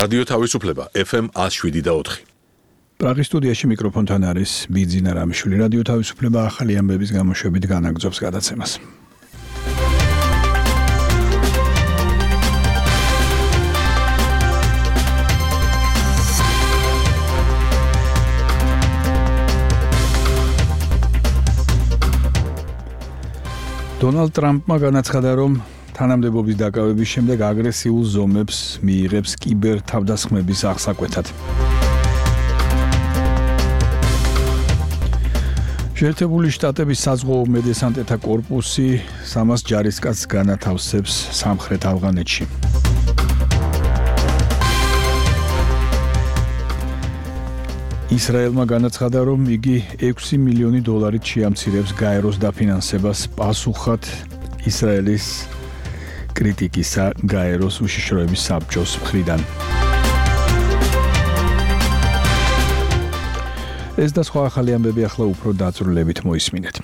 რადიო თავისუფლება FM 107.4. პრაღის სტუდიაში მიკროფონთან არის ბიძინა რამიშვილი. რადიო თავისუფლება ახალი ამბების გამოშვებით განაგრძობს გადაცემას. დონალდ ტრამპმა განაცხადა, რომ თანამდებობის დაკავების შემდეგ აგრესიულ ზომებს მიიღებს კიბერ თავდასხმების აღსაკვეთად. შეერთებული შტატების საზღვაო მედესანტეთა კორპუსი 300 ჯარისკაცს განათავსებს სამხრეთ ავღანეთში. ისრაელმა განაცხადა, რომ იგი $6 მილიონი შეამცირებს გაეროს დაფინანსებას პასუხად ისრაელის კრიტიკისა გაეროს უშიშროების საბჭოს მხრიდან. ეს და სხვა ახალი ამბები ახლა უფრო დაწვრილებით მოისმინეთ.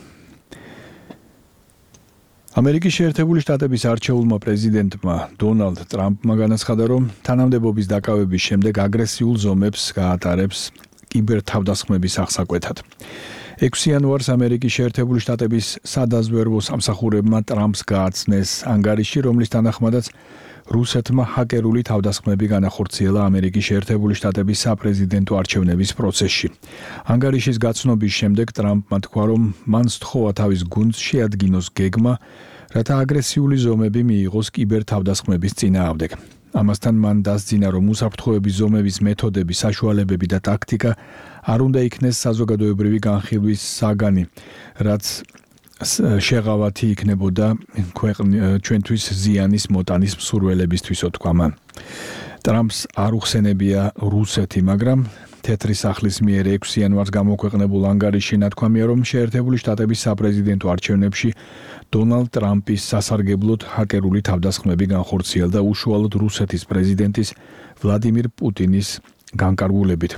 ამერიკის შეერთებული შტატების არჩეულმა პრეზიდენტმა დონალდ ტრამპმა განაცხადა, რომ თანამდებობის დაკავების შემდეგ აგრესიულ ზომებს გაატარებს კიბერთავდასხმების აღსაკვეთად. 6 იანვარს ამერიკის შეერთებული შტატების სადაზვერვო სამსახურებმა ტრამპს გააცნეს ანგარიში, რომლის თანახმადაც რუსეთმა ჰაკერული თავდასხმები განახორციელა ამერიკის შეერთებული შტატების საპრეზიდენტო არჩევნების პროცესში. ანგარიშის გაცნობის შემდეგ ტრამპმა თქვა, რომ მან სთხოვა თავის გუნდს შეადგინოს გეგმა, რათა აგრესიული ზომები მიიღოს კიბერთავდასხმების წინააღმდეგ. ამასთან მან დასძინა, რომ უსაფრთხოების ზომების მეთოდები, საშუალებები და ტაქტიკა არ უნდა იქნეს საზოგადოებრივი განხილვის საგანი, რაც შეღავათი იქნებოდა ჩვენთვის ზიანის მოტანის მსურველებისთვის, თქვა მან. ტრამპს არ უხსენებია რუსეთი, მაგრამ თეთრი სახლის მიერ 6 იანვარს გამოქვეყნებულ ანგარიშში ნათქვამია, რომ შეერთებული შტატების საპრეზიდენტო არჩევნებში დონალდ ტრამპის სასარგებლოდ ჰაკერული თავდასხმები განხორციელდა უშუალოდ რუსეთის პრეზიდენტის ვლადიმირ პუტინის განკარგულებით.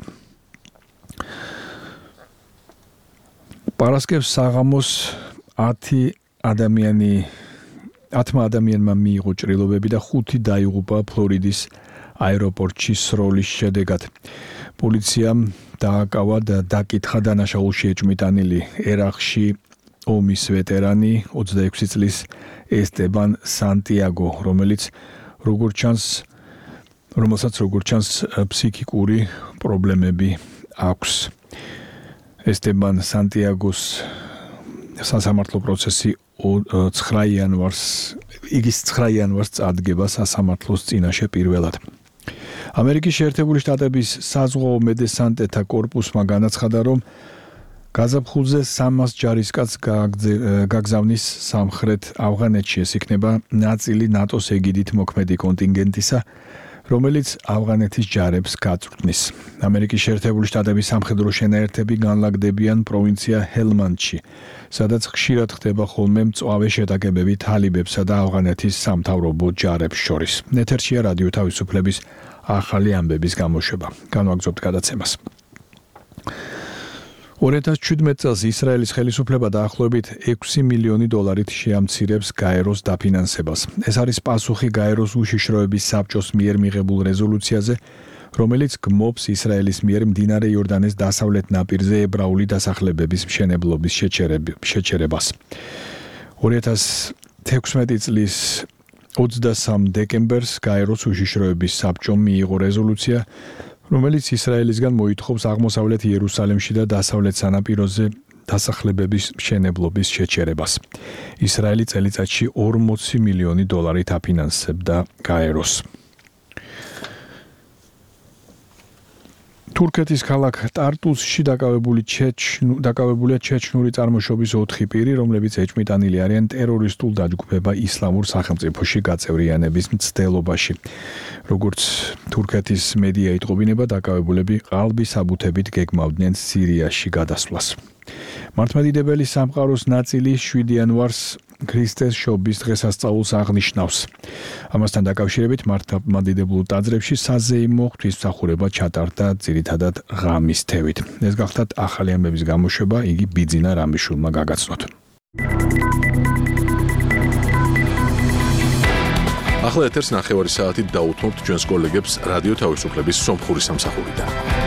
პარასკევს საღამოს 10 ადამიანმა მიიღო ჭრილობები და 5 დაიღუპა ფლორიდის აეროპორტში სროლის შედეგად. პოლიციამ დააკავა და დაკითხა დანაშაულში ეჭვმიტანილი ერაყში ომის ვეტერანი 26 წლის ესტებან სანტიაგო, რომელსაც როგორც ჩანს ფსიქიკური პრობლემები აქვს. ესტებან სანტიაგოს სასამართლო პროცესი 9 იანვარს წადგება სასამართლოს წინაშე პირველად. ამერიკის შეერთებული შტატების საზღვაო მედესანტეთა კორპუსმა განაცხადა, რომ გაზაფხულზე 300 ჯარისკაცს გაგზავნის სამხრეთ ავღანეთში. ეს იქნება ნაწილი ნატოს ეგიდით მოქმედი კონტინგენტისა, რომელიც ავღანეთის ჯარებს გაწვრთნის. ამერიკის შეერთებული შტატების სამხედრო შენაერთები განლაგდებიან პროვინცია ჰელმანდში, სადაც ხშირად ხდება ხოლმე მწვავე შეტაკებები თალიბებსა და ავღანეთის სამთავრობო ჯარებს შორის. ეთერშია რადიო თავისუფლების ახალი ამბების გამოშვება. განვაგრძობთ გადაცემას. 2017 წელს ისრაელის ხელისუფლება დაახლოებით $6 მილიონი შეამცირებს გაეროს დაფინანსებას. ეს არის პასუხი გაეროს უშიშროების საბჭოს მიერ მიღებულ რეზოლუციაზე, რომელიც გმობს ისრაელის მიერ მდინარე იორდანეს დასავლეთ ნაპირზე ებრაული დასახლებების მშენებლობის შეჩერებას. 2016 წლის 23 დეკემბერს გაეროს უშიშროების საბჭომ მიიღო რეზოლუცია, რომელიც ისრაელისგან მოითხოვს აღმოსავლეთ იერუსალიმში და დასავლეთ სანაპიროზე დასახლებების მშენებლობის შეჩერებას. ისრაელი წელიწადში $40 მილიონი აფინანსებდა გაეროს. თურქეთის ქალაქ ტარტუსში დაკავებულია ჩეჩნური წარმოშობის 4 პირი, რომლებიც ეჭვმიტანილი არიან ტერორისტულ დაჯგუფება ისლამურ სახელმწიფოში გაწევრიანების მცდელობაში. როგორც თურქეთის მედია იტყობინება, დაკავებულები ყალბის აბუთებით გეგმავდნენ სირიაში გადასვლას. მართლმადიდებელი სამყაროს ნაწილი 7 იანვარს ქრისტეს შობის დღესასწაულს აღნიშნავს. ამასთან დაკავშირებით მართლმადიდებლურ ტაძრებში საზეიმო ღვთისმსახურება ჩატარდა ძირითადად ღამის თევით. ეს გახლდათ ახალი ამბების გამოშვება, იგი ბიძინა რამიშვილმა გაგაცნოთ. ახლა ეთერს ნახევარი საათით დაუთმობთ ჩვენს კოლეგებს რადიო თავისუფლების სომხური სამსახურიდან.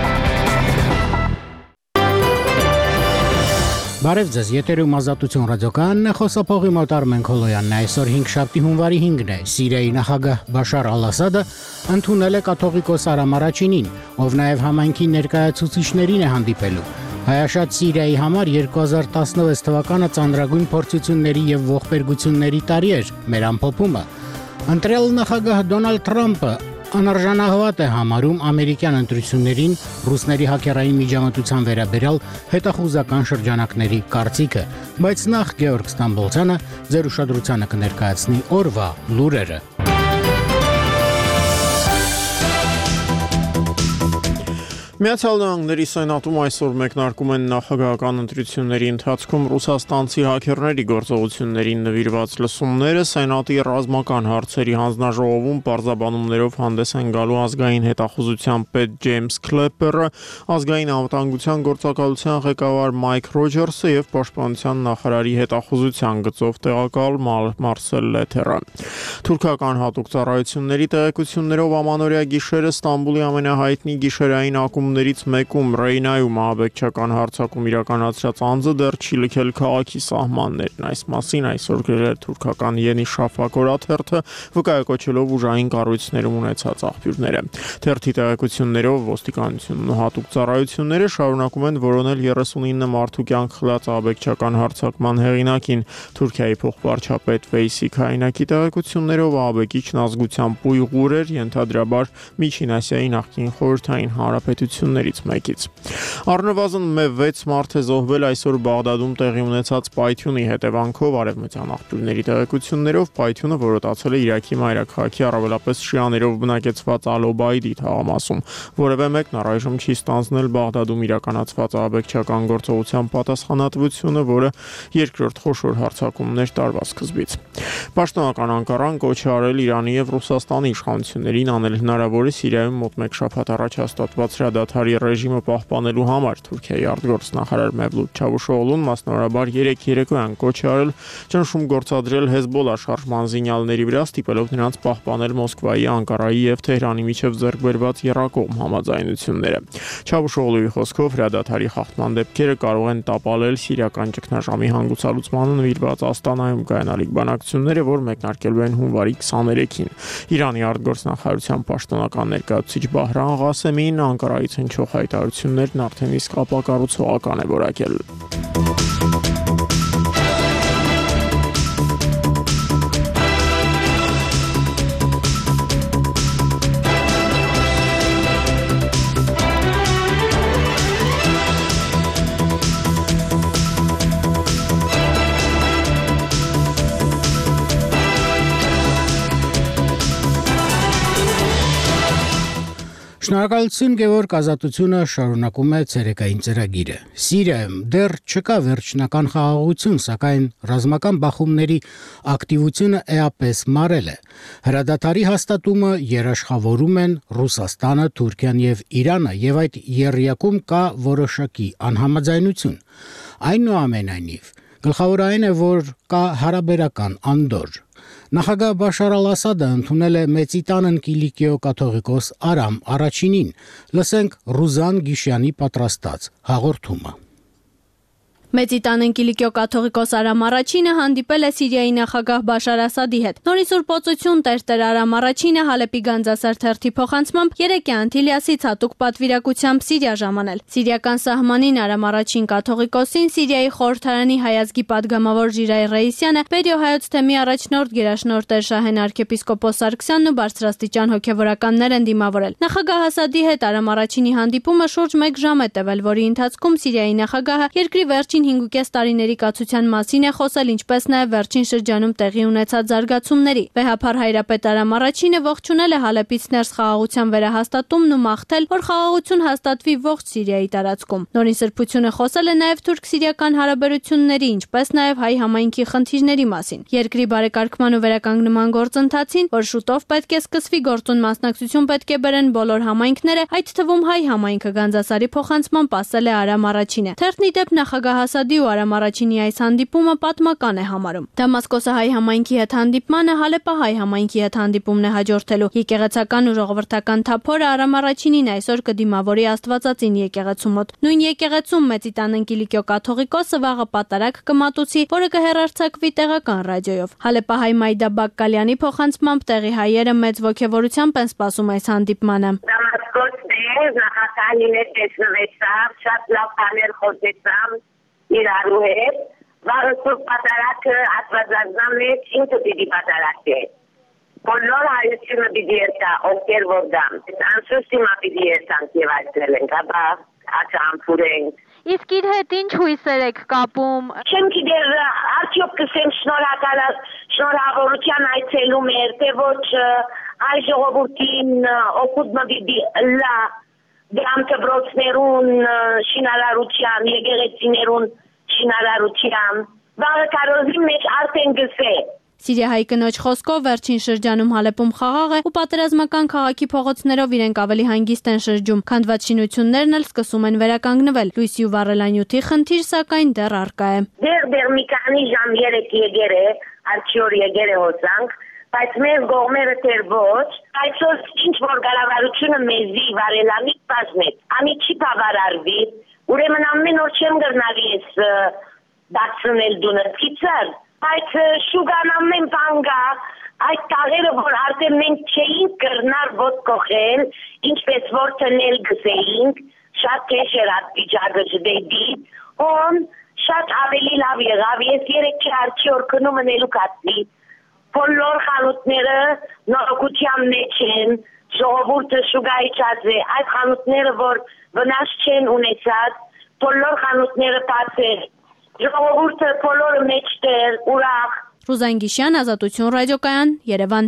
Բարև ձեզ, եթերում ազատություն ռադիոկայանն է, խոսափողի մոտ Արմեն Քոլոյանն է, այսօր 5 շաբթի հունվարի 5-ն է, Սիրիայի նախագահ Բաշար Ալ-Ասադը ընդունել է կաթողիկոս Արամ Արաչինին, ով նաև համայնքի ներկայացուցիչներին է հանդիպելու։ Հայաշատ Սիրիայի համար 2016 թվականը ծանրագույն փորձությունների եւ ողբերգությունների տարի էր, մեր ամփոփումը։ Ընտրել նախագահ Դոնալդ Թրամփը անարժանահավատ է համարում ամերիկյան ընտրություններին ռուսների հակերային միջամտության վերաբերյալ հետախուզական շրջանակների կարծիքը, բայց նախ Գեորգ Ստամբոլցյանը ձեր ուշադրությանը կներկայացնի օրվա լուրերը։ Միացյալ Նահանգների Սենատում այսօր մեկնարկում են նախագահական ընտրությունների ընթացքում ռուսաստանցի հաքերների գործողություններին նվիրված լսումները, Սենատի ռազմական հարցերի հանձնաժողովում պարզաբանումներով հանդես են գալու ազգային հետախուզության պետ Ջեյմս Քլեպերը, ազգային անվտանգության գործակալության ղեկավար Մայք Ռոջերսը եւ պաշտպանության նախարարի հետախուզության գծով տեղակալ Մարսել Լեթերը։ Թուրքական հատուկ ծառայությունների տեղեկություններով ամանորյա գիշերը Ստամբուլի ամենահայտնի գիշերային ակումբներից մեկում Ռեյնայում ահաբեկչական հարձակում իրականացրած անձը դեռ չի լքել քաղաքի սահմաններն։ Այս մասին այսօր գրել է թուրքական Yeni Shafak օրաթերթը, վկայակոչելով ուժային կառույցներում ունեցած աղբյուրները։ Թերթի տեղեկություններով ոստիկանությունն ու հատուկ ծառայությունները շարունակում են որոնել 39 մարդու կյանք խլած ահաբեկչական հարձակման հեղինակին։ Թուրքիայի փոխվարչապետ Վեյսի Քայնակի տեղեկություններով ահաբեկիչն ազգությամբ ույղուր էր, ենթադրաբար Միջին Ասիայի նախկին խորհրդային հանրապետություններից մեկից։ Առնվազն 6 մարդ է զոհվել այսօր Բաղդադում տեղի ունեցած պայթյունի հետևանքով, արևմտյան աղբյուրների տեղեկություններով պայթյունը որոտացել է Իրաքի մայրաքաղաքի առավելապես շիաներով բնակեցված Ալ-Օբայդի թաղամասում։ Որևէ մեկն առայժմ չի ստանձնել Բաղդադում իրականացված ահաբեկչական գործողության պատասխանատվությունը, որը երկրորդ խոշոր հարձակումներ տարվա սկզբից։ Պաշտոնական Անկարան կոչ է արել Իրանի եւ Ռուսաստանի իշխանություններին անել հնարավորը Սիրիայում մոտ մեկ շաբաթ առաջ հաստատված հրադադարի ռեժիմը պահպանելու համար։ Թուրքիայի արտգործնախարար Մևլութ Չավուշօղլուն մասնավորաբար 3 երեկոյան կոչ է արել ճնշում գործադրել Հեզբոլլա շարժման զինյալների վրա, ստիպելով նրանց պահպանել Մոսկվայի, Անկարայի եւ Թեհրանի միջև ձեռք բերված եռակողմ համաձայնությունները։ Չավուշօղլուի խոսքով հրադադարի խախտման դեպքերը կարող են տապալել սիրիական ճգնաժամի հանգուցալուծմանը նվիրված Աստանայում կայանալիք բանակցությունները, որ մեկնարկելու են հունվարի 23-ին։ Իրանի արտգործնախարարության պաշտոնական ներկայացուցիչ Բահրամ Ղասեմին Անկարայից հնչող հայտարարություններն արդեն իսկ ապակառուցողական է որակել։ Շնորհակալություն Գևորգ, ազատությունը շարունակում է ցերեկային ծրագիրը։ Սիրիայում դեռ չկա վերջնական խաղաղություն, սակայն ռազմական բախումների ակտիվությունը էապես մարել է։ Հրադադարի հաստատումը երաշխավորում են Ռուսաստանը, Թուրքիան եւ Իրանը, եւ այդ եռյակում կա որոշակի անհամաձայնություն։ Այնուամենայնիվ, գլխավորային է, որ կա հարաբերական անդորր։ Նախագահ Բաշար Ալ-Ասադը ընդունել է Մեծիտանն Կիլիկիո կաթողիկոս Արամ Արաչինին։ Լսենք Ռուզան Գիշյանի պատրաստած հաղորդումը։ Մեծիտանն Կիլիկիո կաթողիկոս Արամ Արաչինը հանդիպել է Սիրիայի նախագահ Բաշար Ասադի հետ։ Նորից ուրբոցություն տեր Արամ Արաչինը Հալեպի Գանձասեր թերթի փոխանցմամբ երեկյան Անտիլիասից հատուկ պատվիրակությամբ Սիրիա ժամանել։ Սիրիական սահմանին Արամ Արաչին կաթողիկոսին Սիրիայի խորհրդարանի հայազգի падգամավոր Ժիրայ Ռեյսյանը, Բերիո հայոց թեմի առաջնորդ գերաշնորհ Տեր Շահեն arczepiskopos Սարգսյանն ու բարձրաստիճան հոգևորականներ են դիմավորել։ Նախագահ Ասադի հետ Արամ Արաչինի հանդիպումը շուրջ 1 ժամ է տևել, որի ընթացքում Սիրիայի նախագահը երկրի վերջին 5.5 տարիների կացության մասին է խոսել, ինչպես նաև վերջին շրջանում տեղի ունեցած զարգացումների։ Վեհափար հայրապետ Արամ Արաչինը ողջունել է Հալեպից ներս խաղաղության վերահաստատումն ու մաղթել, որ խաղաղություն հաստատվի ողջ Սիրիայի տարածքում։ Նորին սրբությունը խոսել է նաև թուրք-սիրիական հարաբերությունների, ինչպես նաև հայ համայնքի խնդիրների մասին։ Երկրի բարեկարգման ու վերականգնման գործընթացին, որ շուտով պետք է սկսվի, գործուն մասնակցություն պետք է բերեն բոլոր համայնքները, այդ թվում հայ համայնքը Գանձասարի փոխանցման ասել է Արամ Արաչինը։ Թերթն ի դեպ նախագահ Ասադի ու Արամ Արաչինի այս հանդիպումը պատմական է համարում։ Դամասկոսը հայ համայնքի հետ հանդիպմանը Հալեպը հայ համայնքի հետ հանդիպումն է հաջորդելու։ Եկեղեցական ու ժողովրդական թափորը Արամ Արաչինին այսօր կդիմավորի Աստվածածին եկեղեցու մոտ։ Նույն եկեղեցում Մեծիտան Կիլիկիո կաթողիկոսը վաղը պատարագ կմատուցի, որը կհեռարձակվի տեղական ռադիոյով։ Հալեպը հայ Մայդա Բակկալյանի փոխանցմամբ տեղի հայերը մեծ ոգևորությամբ են սպասում այս հանդիպմանը։ Նախատանին է տեսնվեցավ, շատ լավ բաներ խոսեցամ իրարու հետ, վաղը սուր պատարակը Աստվածածնան մեջ ինքը պիտի պատարակ է։ Բոլոր հայությունը պիտի երթա, ովքեր որ դամ։ Անսուստ հիմա պիտի երթանք և այցել ենք, ապա աչամփուրենք։ Իսկ իր հետ ինչ հույսեր եք կապում։ Չեմ գիտեր, արդյոք կսեմ շնորհավորության այցելում էր, թե ոչ այ ժողովրդին օգուտ մտի լա դրամ դպրոցներուն շինարարության, եկեղեցիներուն շինարարության, վաղը կարոզի մեջ արդեն գսե։ Սիրիահայ կնոջ խոսքով վերջին շրջանում Հալեպում խաղաղ է ու պատերազմական քաղաքի փողոցներով իրենք ավելի հանգիստ են շրջում։ Քանդված շինություններն էլ սկսում են վերականգնվել։ Լույսի ու վառելանյութի խնդիր սակայն դեռ առկա է։ Դեռ մի քանի ժամ 3 եկեր է, արդյոք եկեր է հոսանք, բայց մեր գողմերը դեռ ոչ, այսօր ինչ որ կառավարությունը մեզի վառելանիք բաժնեց, անի չի բավարարվի, ուրեմն ամեն օր չեմ գտնալի ես դարձնել դունը ցիցար։ Բայց շուգան ամեն բան կա, այդ տաղերը, որ արդեն մենք չէինք կրնար ոտք կոխել, ինչպես որ տնել գսեինք, շատ քեշ էր այդ վիճակը ջդեդի, հոն շատ ավելի լավ եղավ, ես 3-4 օր քնում ընելու կացի, բոլոր խանութները նորոգության մեջ են, ժողովուրդը շուգայիչած է, այդ խանութները, որ վնաս չեն ունեցած, բոլոր խանութները բաց են, ժողովուրդը բոլորը մեջտեր, ուրախ։ Ռուզան Գիշյան, Ազատություն ռադիոկայան, Երևան։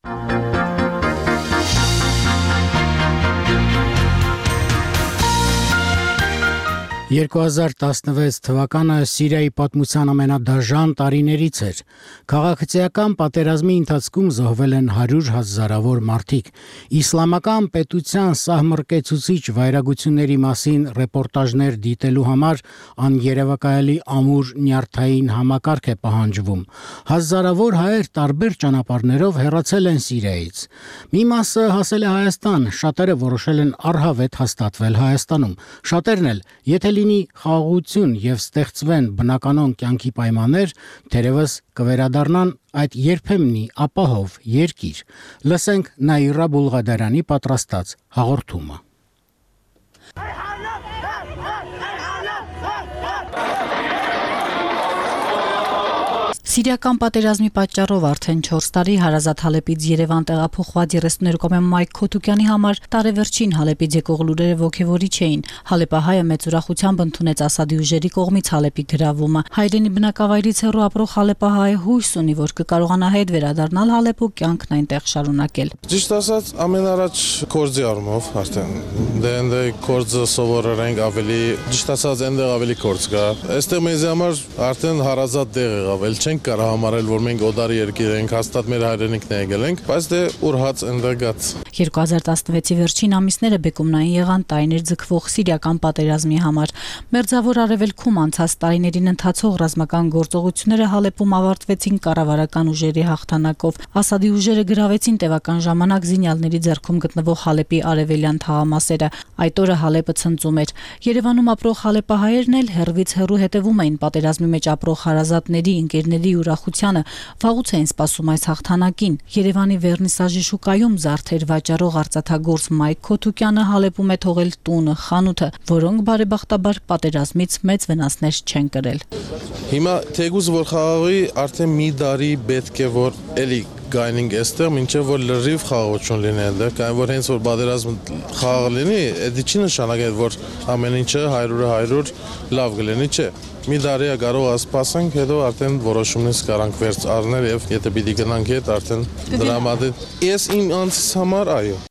2016 թվականը Սիրիայի պատմության ամենադաժան տարիներից էր։ Քաղաքացիական պատերազմի ընթացքում զոհվել են 100 հազարավոր մարդիկ։ Իսլամական պետության սահմռկեցուցիչ վայրագությունների մասին ռեպորտաժներ դիտելու համար աներևակայալի ամուր նյարդային համակարգ է պահանջվում։ Հազարավոր հայեր տարբեր ճանապարհներով հեռացել են Սիրիայից։ Մի մասը հասել է Հայաստան, շատերը որոշել են առհավետ հաստատվել Հայաստանում։ Շատերն էլ, եթե լինի խաղաղություն եւ ստեղծվեն բնականon կյանքի պայմաններ, թերևս կվերադառնան այդ երբեմնի ապահով երկիր։ Լսենք Նաիրա Բուլղադարյանի պատրաստած հաղորդումը։ Սիրիական պատերազմի պատճառով արդեն 4 տարի հարազատ Հալեպից Երևան տեղափոխված 32-ամյա Մայք Քոթուկյանի համար տարեվերջին Հալեպից եկող լուրերը ոգևորիչ էին։ Հալեպահայը մեծ ուրախությամբ ընդունեց Ասադի ուժերի կողմից Հալեպի գրավումը։ Հայրենի բնակավայրից հեռու ապրող Հալեպահայը հույս ունի, որ կկարողանա հետ վերադառնալ Հալեպ ու կյանքն այնտեղ շարունակել։ Ճիշտ ասած, ամենառաջ կորձի առումով արդեն դե կորձը սովորել ենք ավելի, ճիշտ ասած, այնտեղ ավելի կորձ կա։ Այստեղ մեզ համար արդեն հարազատ տեղ եղավ, չենք կարող համարել, որ մենք օդար երկիր ենք, հաստատ մեր հայրենիքն է եկել ենք, բայց դե ուրհաց այնտեղ գած։ 2016-ի վերջին ամիսները բեկումնային եղան տարիներ ձգվող սիրիական պատերազմի համար։ Մերձավոր Արևելքում անցած տարիներին ընթացող ռազմական գործողությունները Հալեպում ավարտվեցին կառավարական ուժերի հաղթանակով։ Ասադի ուժերը գրավեցին տևական ժամանակ զինյալների ձեռքում գտնվող Հալեպի արևելյան թաղամասերը։ Այդ օրը Հալեպը ցնծում էր։ Երևանում ապրող հալեպահայերն էլ հեռվից հեռու հետևում էին պատերազմի մեջ ապրող հարազատների, ընկերների ուրախությանը, վաղուց էին սպասում այս հաղթանակին։ Երևանի վերնիսաժի շուկայում զարդեր վաճառող արծաթագործ Մայք Քոթուկյանը Հալեպում է թողել տունը, խանութը, որոնք բարեբախտաբար պատերազմից մեծ վնասներ չեն կրել։ Հիմա թեկուզ որ խաղաղի արդեն մի տարի պետք է որ էլի գայնինգ էստեղ, մինչև որ լրիվ խաղաղություն լինի այնտեղ, կային որ հենց որ պատերազմ խաղաղ լինի, դա չի նշանակել, որ ամեն ինչը 100% լավ կլինի, չէ։ Մի տարի է կարող ասպասենք, հետո արդեն որոշումից կարանք վերջ առնել եւ եթե պիտի գնանք հետ արդեն դրամատիկ։ Ես իմ անձիս համար այո։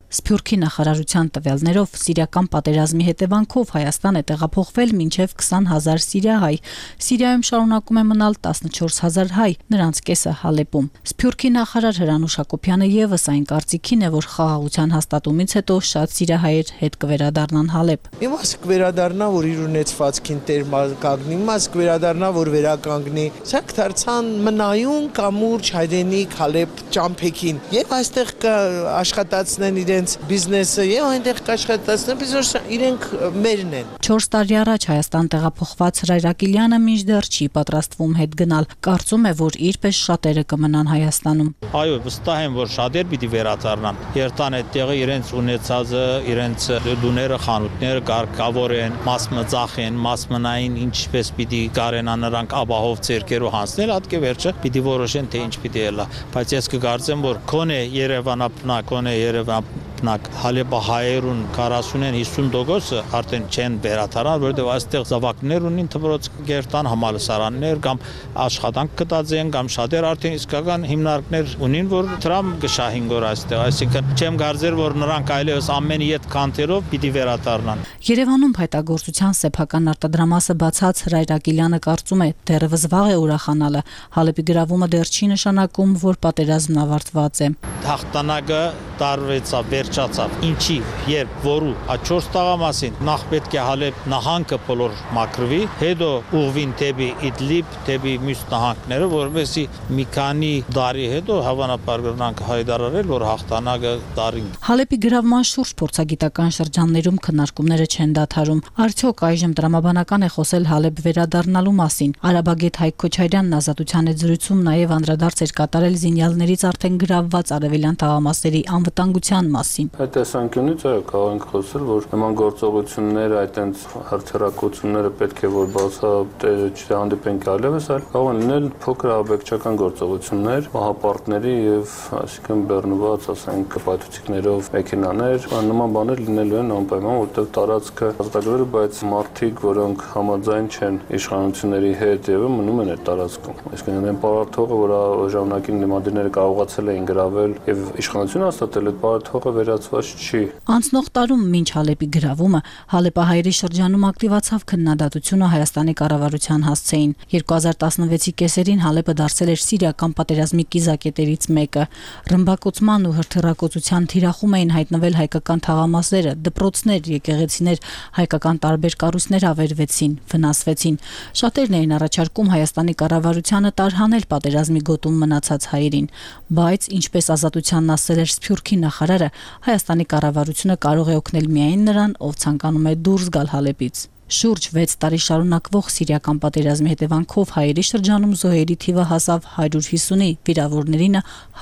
Սփյուռքի նախարարության տվյալներով Սիրիական պատերազմի հետևանքով Հայաստան է տեղափոխվել մինչև 20,000 սիրիահայ։ Սիրիայում շարունակում է մնալ 14,000 հայ, նրանց կեսը Հալեպում։ Սփյուռքի նախարար Հրանուշ Հակոբյանը եւս այն կարծիքին է, որ խաղաղության հաստատումից հետո շատ սիրիահայեր հետ կվերադառնան Հալեպ։ Մի մասը կվերադառնա, որ իր ունեցվածքին տեր կանգնի, մասը կվերադառնա, որ վերականգնի։ Սրանք դարձան մնայուն կամուրջ հայրենիք Հալեպ ճամփեքին։ Եվ այստեղ կաշխատացնեն իրենց բիզնեսը, եւ այնտեղ կաշխատացնեն, բայց իրենք մերն են։ 4 տարի առաջ Հայաստան տեղափոխված Հրայր Ակիլյանը մինչդեռ չի պատրաստվում հետ գնալ։ Կարծում է, որ իրպես շատերը կմնան Հայաստանում։ Այո, վստահ եմ, որ շատեր պիտի վերադառնան։ Երթան այդտեղը իրենց ունեցածը, իրենց դուները, խանութները կարգավոր են, մասմծախ են, մասմնային ինչպես պիտի կարենա նրանք ապահով ցերկերով հանցնել, հատկե վերջը պիտի որոշեն թե ինչ պիտի ելա։ Բայց ես կգործեմ, որ կոնե Երևանապնակ, կոնե Երևանապնակ Հալեպահայերուն 40-ին 50% արդեն չեն վերադառնալ, որովհետև այստեղ զավակներ ունին դպրոց կերտան, համալսարաններ կամ աշխատանք կտածեն կամ շատեր արդեն իսկական հիմնարկներ ունին, որ դրամ գշահին գոր այստեղ, այսինքն չեմ գարձեր, որ նրանք այլևս ամեն իդ կանտերով պիտի վերադառնան։ Երևանում հայտագործության սեփական արտադրամասը բացած Հրայր Ակիլյանը կարծում է, դեռևս վաղ է ուրախանալը։ Հալեպի գրավումը դեռ չի նշանակում, որ պատերազմն ավարտված է։ Հաղթանակը տարվեցավ, վերջացավ։ Ինչի, երբ, որու, 4 տաղամասին նախ պետք է Հալեպ նահանգը բոլոր մաքրվի, հետո ուղղվին դեպի Իդլիբ, դեպի մյուս նահանգները, որովհետեւ մի քանի տարի հետո հավանաբար կգնանք հայտարարել, որ հաղթանակը տարին։ Հալեպի գրավման շուրջ փորձագիտական շրջաններում քննարկումները չեն դադարում։ Արդյոք այժմ տրամաբանական է խոսել Հալեպ վերադառնալու մասին։ Արաբագետ Հայկ Քոչարյանն Ազատության հետ զրույցում նաև անդրադարձ էր կատարել զինյալներից արդեն գրավված արևելյան թաղամասերի անվտանգության մասին։ Այդ տեսանկյունից կարող ենք խոսել, որ նման գործողությունները, այդտենց հրթիռակությունները պետք է որ չհանդիպենք այլևս, այլ կարող են լինել փոքր ահաբեկչական գործողություններ, մահապարտների եւ այսինքն բեռնված, ասենք, պայթուցիկներով մեքենաներ, նման բաներ լինելու են անպայման, որտեղ տարածքը ազատագրել է, բայց մարդիկ, որոնք համաձայն չեն իշխանությունների հետ եւ մնում են այդ տարածքում։ Այսինքն այն պարարթողը, որ ժամանակին նմադիրները կարողացել էին գրավել եւ իշխանությունը հաստատել, այդ պարարթողը վերացված չի։ Անցնող տարում մինչ Հալեպի գրավումը Հալեպահայերի շրջանում ակտիվացավ քննադատությունը Հայաստանի կառավարության հասցեին։ 2016-ի կեսերին Հալեպը դարձել էր Սիրիական պատերազմի կիզակետերից մեկը։ Ռմբակոծման ու հրթիռակոծության թիրախում էին հայտնվել հայկական թաղամասերը, դպրոցներ, եկեղեցիներ, հայկական տարբեր կառույցներ ավերվեցին, վնասվեցին։ Շատերն էին առաջարկում Հայաստանի կառավարությանը տարհանել պատերազմի գոտում մնացած հայերին, բայց ինչպես Ազատությանն ասել էր Սփյուռքի նախարարը, Հայաստանի կառավարությունը կարող է օգնել միայն նրան, ով ցանկանում է դուրս գալ Հալեպից։ Շուրջ 6 տարի շարունակվող Սիրիական պատերազմի հետևանքով հայերի շրջանում զոհերի թիվը հասավ 150-ի, վիրավորներինը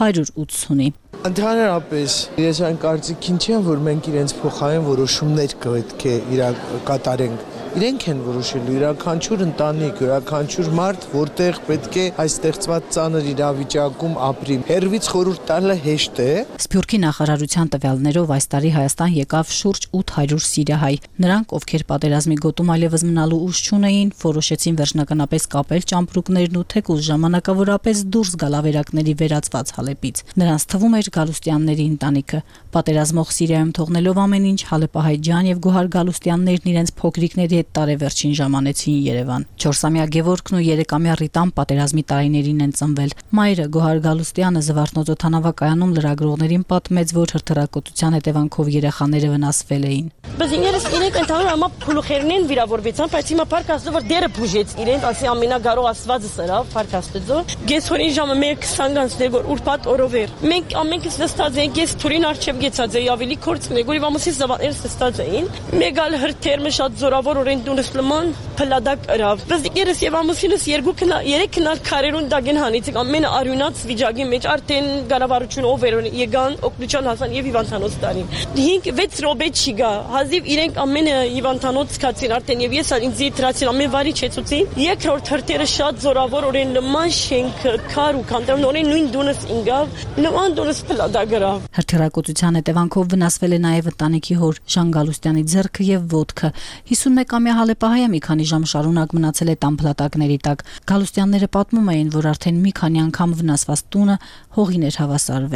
180-ի։ Ընդհանրապես, ես այն կարծիքին չեմ, որ մենք իրենց փոխարեն որոշումներ պետք է կատարենք։ Իրենք են որոշելու, յուրաքանչյուր ընտանիք, յուրաքանչյուր մարդ, որտեղ պետք է այս ստեղծված ծանր իրավիճակում ապրի։ Հերվից խորհուրդ տալը հեշտ է։ Սփյուռքի նախարարության տվյալներով այս տարի Հայաստան եկավ շուրջ 800 սիրիահայ։ Նրանք, ովքեր պատերազմի գոտում այլևս մնալու ուժ չունեին, որոշեցին վերջնականապես կապել ճամպրուկներն ու թեկուզ ժամանակավորապես դուրս գալ ավերակների վերածված Հալեպից։ Նրանց թվում էր Գալուստյանների ընտանիքը։ Պատերազմող Սիրիայում թողնելով ամեն ինչ, Հալեպահայ ջան եւ Գոհար Գալուստյաններն իրենց փոքրիկների հետ տարեվերջին ժամանեցին Երևան։ 4-ամյա Գևորգն ու 3-ամյա Ռիտան պատերազմի տարիներին են ծնվել։ Մայրը Գոհար Գալուստյանը Զվարթնոց օդանավակայանում լրագրողներին պատմեց, որ հրթիռակոծության հետևանքով երեխաները վնասվել էին։ Բզիներս իրենք ընդհանուր ամա փուլուխերնեն վիրավորվեցան, բայց հիմա Փարքաստո որ դերը բուժեց իրենց, ասի ամենագարող Աստվածը սրա Փարքաստո։ Գեսորին ժամը 1:20-ներ որ ուրբաթ օրովեր։ Մենք ամենքս նստած ենք, ես թուրին արչև գեցած էի, ավելի կորցն է, որ ամուսի զավակներս նստած էին։ Մեգալ հրթիռը շատ զորավոր օրեն դունս լման փլադակ գրավ։ Բզիներս եւ ամուսինս երեք քնալ քարերուն դագեն հանեցին, ամենը արյունած վիճակի մեջ արդեն կառավարությունը ով էր եկան օգնության հասան եւ հիվանդանոց տարին։ 5-6 րոպե չի գա, հազիվ իրենք ամենը հիվանդանոց սկացին արդեն եւ ես ինձ դրացին ամեն վարի չեցուցին։ Երկրորդ հրթիռը շատ զորավոր օրեն լման շենքը քար ու կանտերն օրեն նույն դունս ինգավ, նման դունս փլադակ գրավ։ Հրթիռակոծության հետևանքով վնասվել է նաեւ ընտանիքի հոր Ժան Գալուստյանի ձեռքը եւ ոտքը։ 51-ամյա Հալեպահայը մի քանի ժամ շարունակ մնացել է տամփլատակների տակ։ Գալուստյանները պատմում էին, որ արդեն մի քանի անգամ վնասված տունը հողին էր հավասարվել։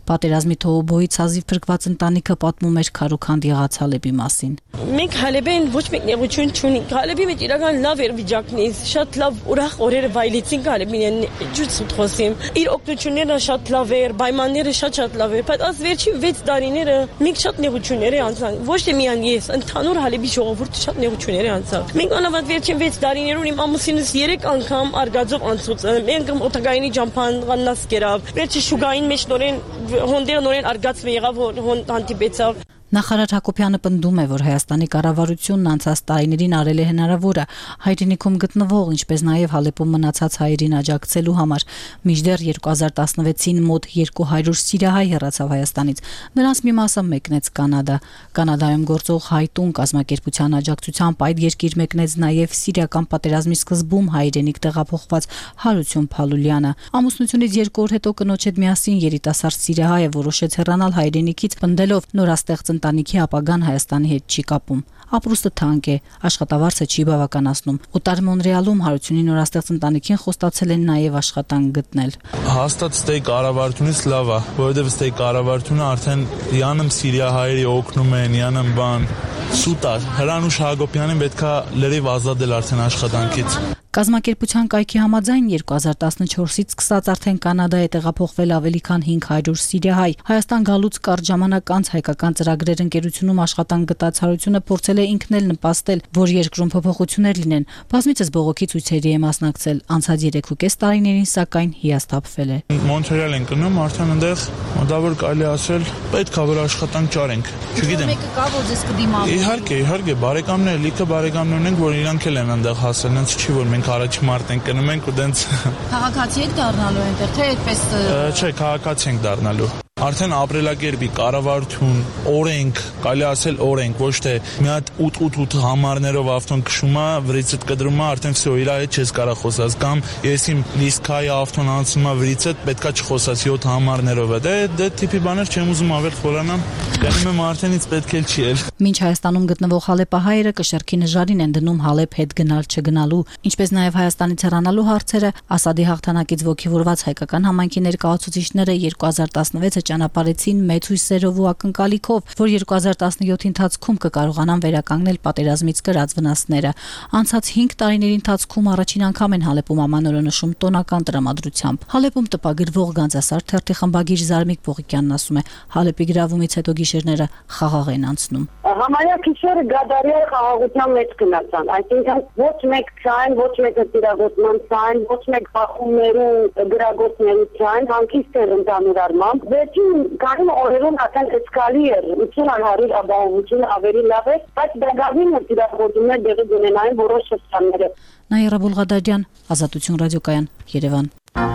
Պատերազմի թոհուբոյից հազիվ փրկված ընտանիքը պատմում էր քարուքանդ եղած Հալեբի մասին։ Մենք Հալեբին ոչ մեկ նեղություն չունենք։ Հալեբի մեջ իրական լավ էր վիճակն, շատ լավ ուրախ օրերը վայելեցինք Հալեբին, ջուց խոսիմ։ Իր օգնությունները շատ լավ էր, պայմանները շատ լավ էր, բայց այս վերջին 6 տարիները մենք շատ նեղություններ անցանք։ Ոչ թե միայն ես, ընդհանուր Հալեբի ժողովուրդը շատ նեղություններ անցավ։ Մենք անավարտ վերջին 6 տարիներում իմ ամուսինս 3 անգամ արգածով անցուց։ Մենք օտագայինի ջամփան ղաննաս կերավ։ Վերջի շուգային մեջ նորեն հոնդերը նորեն արգածվում եղավ, հոն հանդիպեցավ։ Նախարար Հակոբյանը պնդում է, որ Հայաստանի կառավարությունն անցած տարիներին արել է հնարավորը հայրենիքում գտնվող, ինչպես նաև Հալեբում մնացած հայերին աջակցելու համար։ Մինչդեռ 2016-ին մոտ 200 սիրիահայ հեռացավ Հայաստանից։ Նրանց մի մասը մեկնեց Կանադա։ Կանադայում գործող Հայտուն կազմակերպության աջակցությամբ այդ երկիր մեկնեց նաև սիրիական պատերազմի սկզբում հայրենիք տեղափոխված Հարություն Փալուլյանը։ Ամուսնությունից 2 օր հետո կնոջ հետ միասին երիտասարդ սիրիահայը որոշեց հեռանալ հայրենիքից, պնդելով նորաստեղծ ընտանիքի ապագան Հայաստանի հետ չի կապում։ Ապրուստը թանկ է, աշխատավարձը չի բավականացնում։ Օտար Մոնրեալում Հարությունի նորաստեղծ ընտանիքին խոստացել են նաև աշխատանք գտնել։ Հաստատ ստեյ կառավարությունից լավ է, որովհետև ստեյ կառավարությունը արդեն յանում Սիրիահայերի օգնում են, յանում բան սուտ է։ Հրանուշ Հակոբյանին պետքա լրիվ ազատել արդեն աշխատանքից։ Կազմակերպության կայքի համաձայն 2014-ից սկսած արդեն Կանադա է տեղափոխվել ավելի քան 500 սիրիահայ։ Հայաստան գալուց կարճ ժամանակ անց հայկական ծրագրեր ընկերությունում աշխատանք գտած Հարությունը փորձել է ինքն էլ նպաստել, որ երկրում փոփոխություններ լինեն։ Բազմիցս բողոքի ցույցերի է մասնակցել, անցած 3.5 տարիներին սակայն հիասթափվել է։ Մոնտրեալ են գնում, արդեն այնտեղ մոտավոր կարելի ասել պետք է որ աշխատանք ճարենք։ Չգիտեմ։ Մեկը կա որ ձեզ կդիմավորի։ Իհարկե, բարեկամներ, լիքը բարեկամներ ունենք, որ իրանք էլ են այնտեղ հասել, այնց չի որ մենք առաջ մարտ ենք գնում ենք ու դենց Քաղաքացի եք դառնալու այնտեղ, թե այդպես Չէ, քաղաքացի ենք դառնալու։ Արդեն ապրելակերպի կառավարություն, օրենք, կարելի ասել օրենք, ոչ թե մի հատ 8 համարներով ավտոն քշում է, վրիցդ կդրում է, արդեն վсё իր հետ չես կարող խոսած կամ ես իմ լիսկայի ավտոն անցնում է վրիցդ, պետքա չխոսած 7 համարներով է։ Դե տիպի բաներ չեմ ուզում ավել խորանամ, գնում եմ արդենից պետք էլ չի էլ։ Մինչ Հայաստանում գտնվող հալեպահայերը կշեռքի նժարին են դնում Հալեբ հետ գնալ չգնալու, ինչպես նաև Հայաստանից հեռանալու հարցերը, Ասադի հաղթանակից ոգևորված հայկական համայնքի ներկայացուցիչները 2016-ը ճանապարհեցին մեծ հույսերով ու ակնկալիքով, որ 2017-ի ընթացքում կկարողանան վերականգնել պատերազմից կրած վնասները։ Անցած 5 տարիների ընթացքում առաջին անգամ են Հալեբում ամանորը նշում տոնական տրամադրությամբ։ Հալեբում տպագրվող Գանձասար թերթի խմբագիր Զարմիկ Պողիկյանն ասում է, Հալեբի գրավումից հետո գիշերները խաղաղ են անցնում։ Համարյա գիշերը գադարյալ խաղաղության մեջ գնացան, այսինքն ոչ մեկ ցայն, ոչ մեկ տիրագործման ցայն, ոչ մեկ բախումներու գրագործներու ցայն, հանգիստ էր ընդհանուր առմամբ։ Վերջին քանի օրերում արդեն էսկալի էր, ուսումնարարի ապահովությունը ավելի լավ էր, բայց դրագավին տիրագործումներ դեղի ունենային որոշ շրջանները։ Նաիրա Բուլղադարյան, Ազատություն ռադիոկայան, Երևան։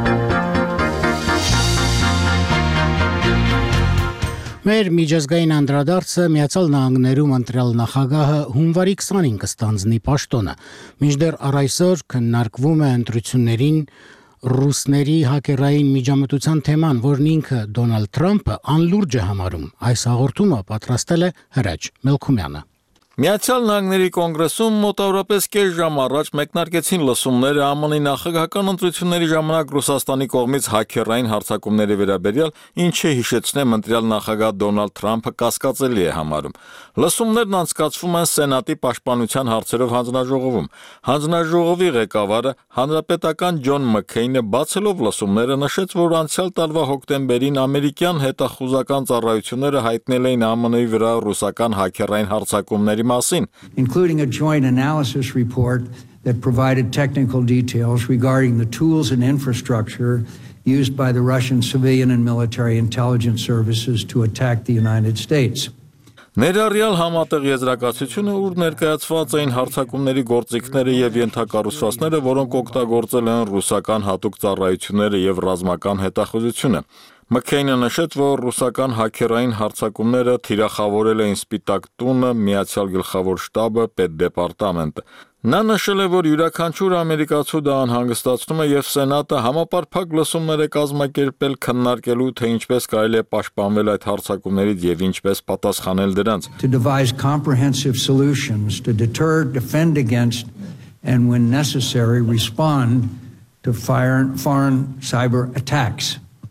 Մեր միջազգային անդրադարձը Միացյալ Նահանգներում ընտրյալ նախագահը հունվարի 25 կստանձնի պաշտոնը։ Մինչդեռ առ այսօր քննարկվում է ընտրություններին ռուսների հակերային միջամտության թեման, որն ինքը Դոնալդ Թրամփը անլուրջ է համարում։ Այս հաղորդումը պատրաստել է Հրաչ Մելքումյանը։ Միացյալ Նահանգների կոնգրեսում մոտավորապես կես ժամ առաջ մեկնարկեցին լսումները ԱՄՆ-ի նախագահական ընտրությունների ժամանակ Ռուսաստանի կողմից հակերային հարձակումների վերաբերյալ, ինչը հիշեցնեմ ընտրյալ նախագահ Դոնալդ Թրամփը կասկածելի է համարում։ Լսումներն անցկացվում են Սենատի պաշտպանության հարցերով հանձնաժողովում։ Հանձնաժողովի ղեկավարը հանրապետական Ջոն Մքեյնը բացելով լսումները նշեց, որ անցյալ տարվա հոկտեմբերին ամերիկյան հետախուզական ծառայությունները հայտնել էին ԱՄՆ-ի վրա ռուսական հակերային հարձակումների including a joint analysis report that provided technical details regarding the tools and infrastructure used by the Russian civilian and military intelligence services to attack the United States. Ներառյալ համատեղ եզրակացությունը, ուր ներկայացված էին հարձակումների գործիքները եւ ենթակառուցվածքները, որոնք օգտագործել են ռուսական հատուկ ծառայությունները եւ ռազմական հետախուզությունը։ Մքեյնը նշեց, որ ռուսական հակերային հարձակումները թիրախավորել էին Սպիտակ տունը, Միացյալ գլխավոր շտաբը, Պետդեպարտամենտը։ Նա նշել է, որ յուրաքանչյուր ամերիկացու դա անհանգստացնում է եւ Սենատը համապարփակ լսումներ է կազմակերպել քննարկելու, թե ինչպես կարելի է պաշտպանվել այդ հարձակումներից եւ ինչպես պատասխանել դրանց։ To devise comprehensive solutions to deter, defend against and when necessary respond to foreign cyber attacks.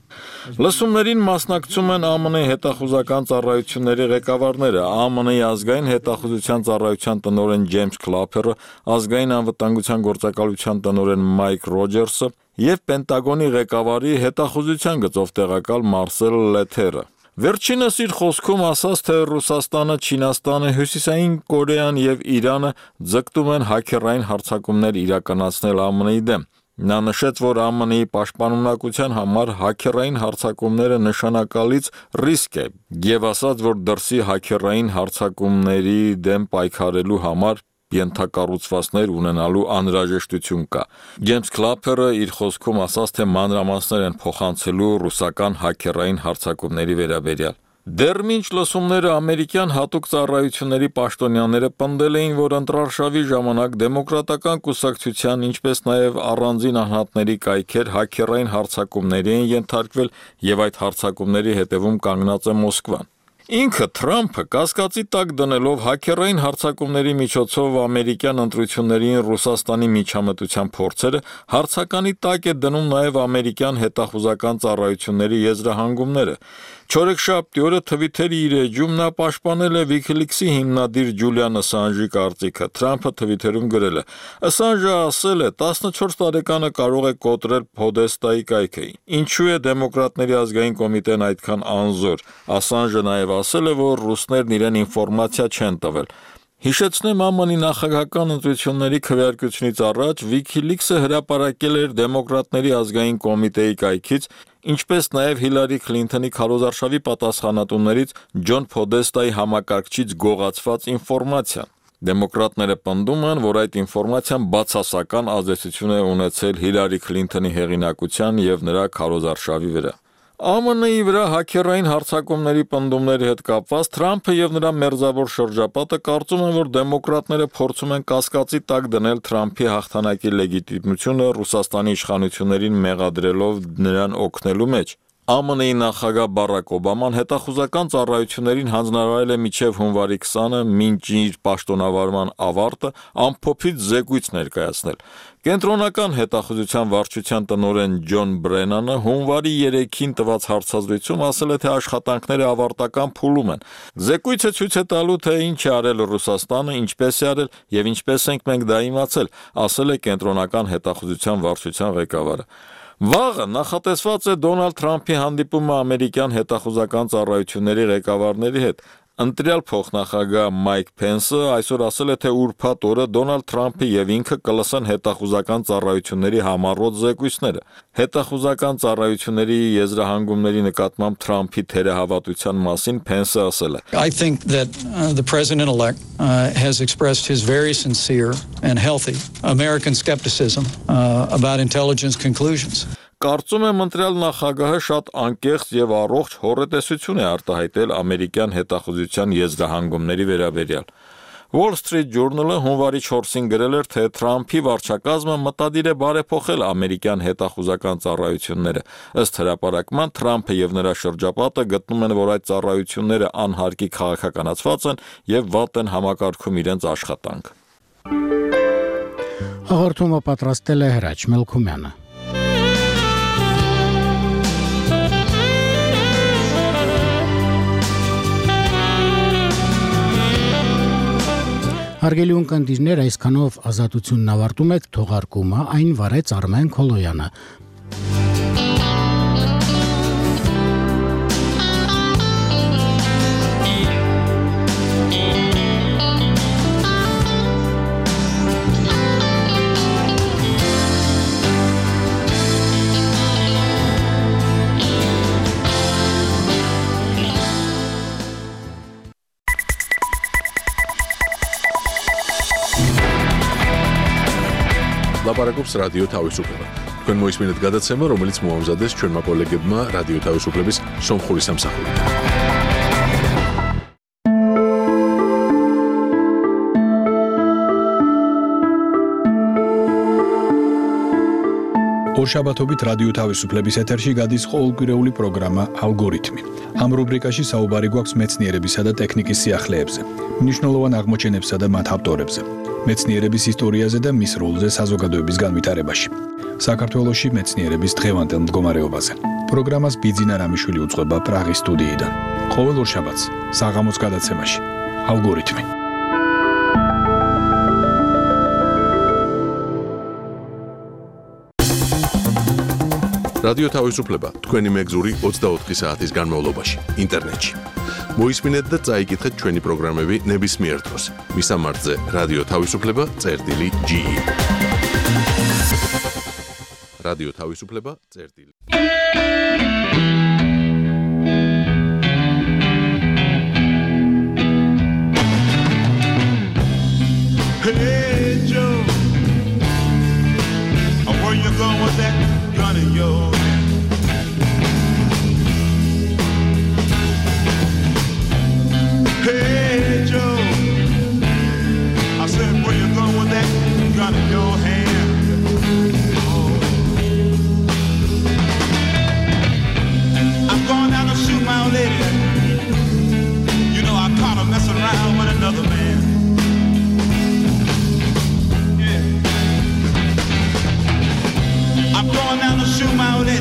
Լսումներին մասնակցում են ԱՄՆ հետախուզական ծառայությունների ղեկավարները, ԱՄՆ-ի ազգային հետախուզության ծառայության տնօրեն Ջեյմս Քլափերը, ազգային անվտանգության գործակալության տնօրեն Մայք Ռոջերսը եւ Պենտագոնի ղեկավարի հետախուզության գծով տեղակալ Մարսել Լեթերը։ Վերջինս իր խոսքում ասաց, թե Ռուսաստանը, Չինաստանը, Հյուսիսային Կորեան եւ Իրանը ձգտում են հաքերային հարձակումներ իրականացնել ԱՄՆ-ի դեմ։ Նա նշեց, որ ԱՄՆ-ի պաշտպանունակության համար հաքերային հարձակումները նշանակալից ռիսկ է եւ ասաց, որ դրսի հաքերային հարձակումների դեմ պայքարելու համար ենթակառուցվածքներ ունենալու անհրաժեշտություն կա։ Ջեյմս Քլափերը իր խոսքում ասաց, թե մանրամասներ են փոխանցելու ռուսական հաքերային հարձակումների վերաբերյալ։ Դեռ մինչ լսումները ամերիկյան հատուկ ծառայությունների պաշտոնյաները պնդել էին, որ ընտրարշավի ժամանակ դեմոկրատական կուսակցության, ինչպես նաև առանձին անհատների կայքեր հաքերային հարձակումների են ենթարկվել եւ այդ հարձակումների հետևում կանգնած է Մոսկվան։ Ինքը Թրամփը կասկածի տակ դնելով հաքերային հարձակումների միջոցով ամերիկյան ընտրություններին Ռուսաստանի միջամտության փորձերը հարցականի տակ է դնում նաև ամերիկյան հետախուզական ծառայությունների եզրահանգումները։ Չորեքշաբթի օրը Թվիթերի իր էջում նա պաշտպանել է WikiLeaks-ի հիմնադիր Ջուլիան Ասանժի կարծիքը։ Թրամփը Թվիթերում գրել է. Ասանժը ասել է 14 տարեկանը կարող է կոտրել Պոդեստայի կայքը։ Ինչու է դեմոկրատների ազգային կոմիտեն այդքան անզոր։ Ասանժը նաև ասել է, որ ռուսներն իրեն ինֆորմացիա չեն տվել։ Հիշեցնեմ, ԱՄՆ-ի նախագահական ընտրությունների քվեարկությունից առաջ WikiLeaks-ը հրապարակել էր դեմոկրատների ազգային կոմիտեի կայքից, ինչպես նաև Հիլարի Քլինթոնի քարոզարշավի պատասխանատուներից Ջոն Պոդեստայի համակարգչից գողացված ինֆորմացիան։ Դեմոկրատները պնդում են, որ այդ ինֆորմացիան բացասական ազդեցություն է ունեցել Հիլարի Քլինթոնի հեղինակության եւ նրա քարոզարշավի վրա։ ԱՄՆ-ի վրա հաքերային հարձակումների պնդումների հետ կապված Թրամփը եւ նրա մերձավոր շրջապատը կարծում են, որ դեմոկրատները փորձում են կասկածի տակ դնել Թրամփի հաղթանակի լեգիտիմությունը Ռուսաստանի իշխանություններին մեղադրելով նրան օգնելու մեջ։ ԱՄՆ-ի նախագահ Բարակ Օբաման հետախուզական ծառայություններին հանձնարարել է մինչև հունվարի 20-ը, մինչ իր պաշտոնավարման ավարտը, ամփոփիչ զեկույց ներկայացնել։ Կենտրոնական հետախուզության վարչության տնօրեն Ջոն Բրենանը հունվարի 3-ին տված հարցազրույցում ասել է, թե աշխատանքները ավարտական փուլում են։ Զեկույցը ցույց է տալու, թե ինչ է արել Ռուսաստանը, ինչպես է արել եւ ինչպես ենք մենք դա իմացել, ասել է կենտրոնական հետախուզության վարչության ղեկավարը։ Վաղը նախատեսված է Դոնալդ Թրամփի հանդիպումը ամերիկյան հետախուզական ծառայությունների ղեկավարների հետ։ Ընտրյալ փոխնախագահ Մայք Փենսը այսօր ասել է, թե ուրբաթ օրը Դոնալդ Թրամփը եւ ինքը կլսեն հետախուզական ծառայությունների համառոտ զեկույցները։ Հետախուզական ծառայությունների եզրահանգումների նկատմամբ Թրամփի թերահավատության մասին Փենսը ասել է. I think that the president-elect has expressed his very sincere and healthy American skepticism about intelligence conclusions. Կարծում եմ ընտրյալ նախագահը շատ անկեղծ եւ առողջ հոռետեսություն է արտահայտել ամերիկյան հետախուզության եզրահանգումների վերաբերյալ։ Wall Street Journal-ը հունվարի 4-ին գրել էր, թե Թրամփի վարչակազմը մտադիր է բարեփոխել ամերիկյան հետախուզական ծառայությունները։ Ըստ հրապարակման Թրամփը եւ նրա շրջապատը գտնում են, որ այդ ծառայությունները անհարկի քաղաքականացված են եւ վատ են համակարգում իրենց աշխատանքը։ Հաղորդումը պատրաստել է Հրաչ Մելքումյանը։ Հարգելի ունկնդիրներ, այսքանով ազատությունն ավարտում է թողարկումը, այն վարեց Արմեն Քոլոյանը։ Լապարակობს ռադիո თავისუფლება. Თქვენ მოისმინეთ გადაცემა, რომელიც მოამზადეს ჩვენმა კოლეგებმა რადიო თავისუფლების სომხური სამსახურით. ორშაბათობით რადიო თავისუფლების ეთერში გადის ყოველკვირეული პროგრამა ალგორითმი. ამ რუბრიკაში საუბარი გვაქვს მეცნიერებისა და ტექნიკის სიახლეებზე, მნიშვნელოვან აღმოჩენებსა და მათ ავტორებზე, მეცნიერების ისტორიაზე და მის როლზე საზოგადოების განვითარებაში. საქართველოში მეცნიერების დღევანდელ მდგომარეობაზე. პროგრამას ბიძინა რამიშვილი უძღვება პრაღის სტუდიიდან. ყოველ ორშაბათს საღამოს გადაცემაში ალგორითმი. რადიო თავისუფლება თქვენი მეგზური 24 საათის განმავლობაში ინტერნეტში. მოისმინეთ და წაიკითხეთ ჩვენი პროგრამები ნებისმიერ დროს. მისამართზე რადიო თავისუფლება.ge. რადიო თავისუფლება. Hey Joe, where you going with that gun of yours? Hey Joe, I said where you going with that gun in your hand? Oh. I'm going down to shoot my old lady. You know I caught her messing around with another man. I'm going down to shoot my old lady.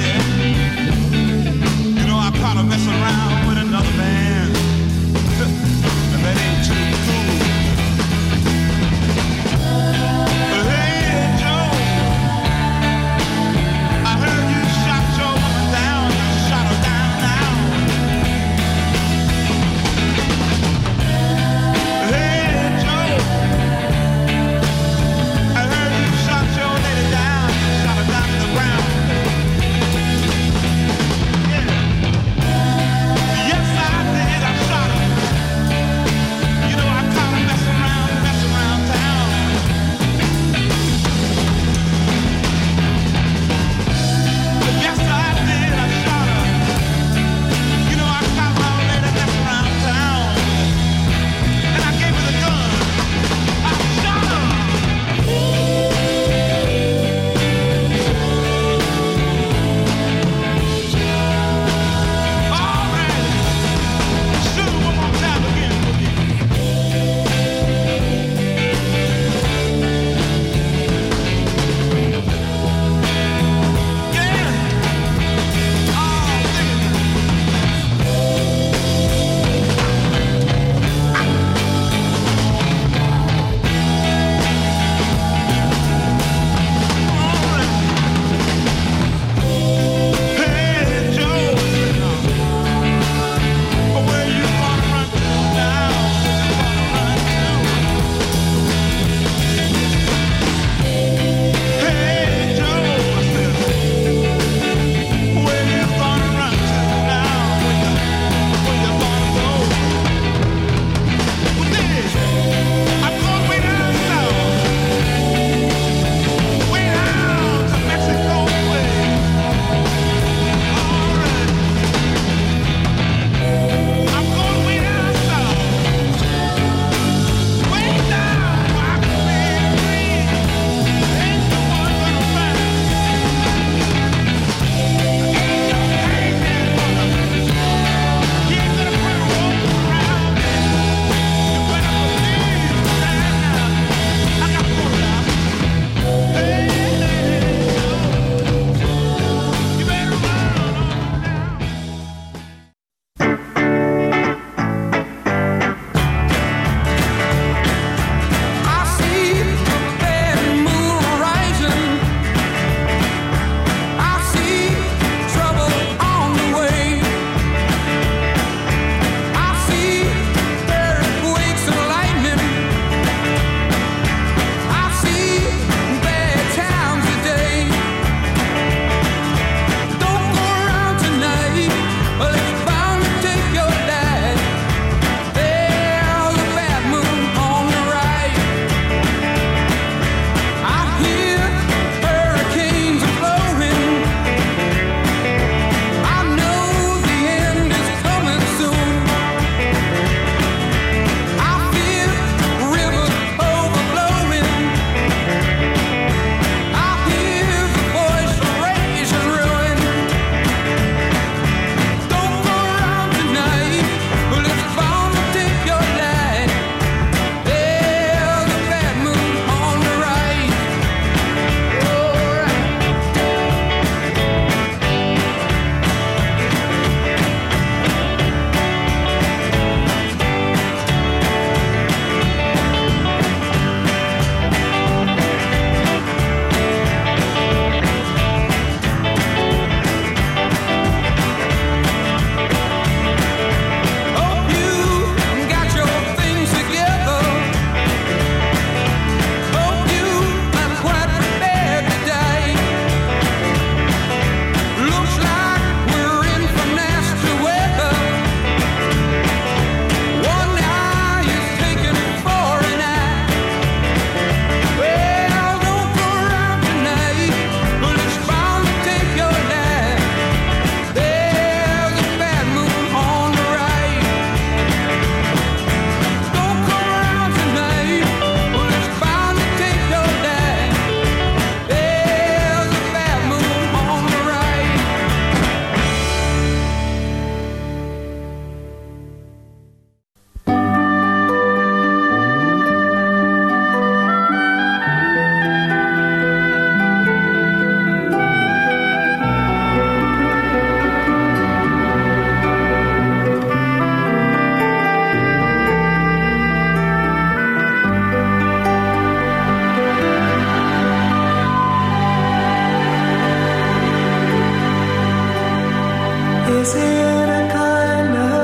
Is it a kind of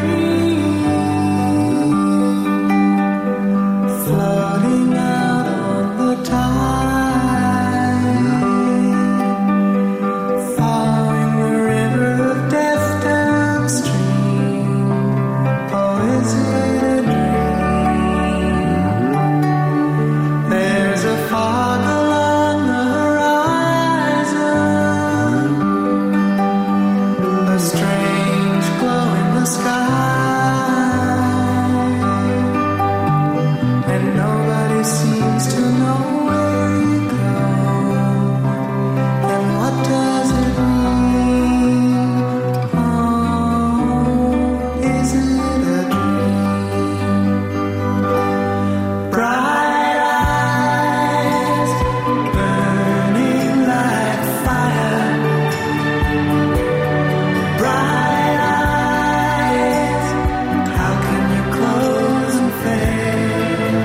dream floating out on the tide, following the river of death downstream? Or is it a dream? There's a fog along the horizon, a strange glow in the sky, and nobody seems to know where you go. And what does it mean? Oh, is it a dream? Bright eyes burning like fire. Bright eyes, how can you close and fade?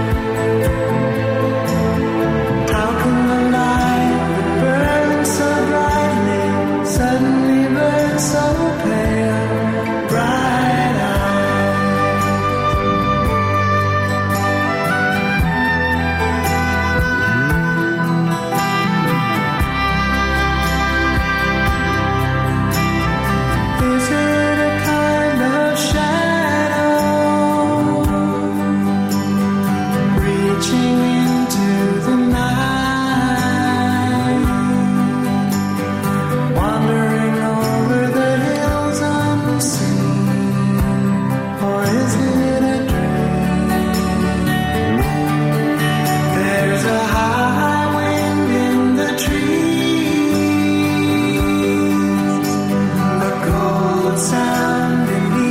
How can the light that burns so brightly suddenly burn so pale? Bright eyes. Is it a kind of shadow reaching into the night, wandering over the hills unseen? Or is it a dream? There's a high wind in the trees, a cold sound in the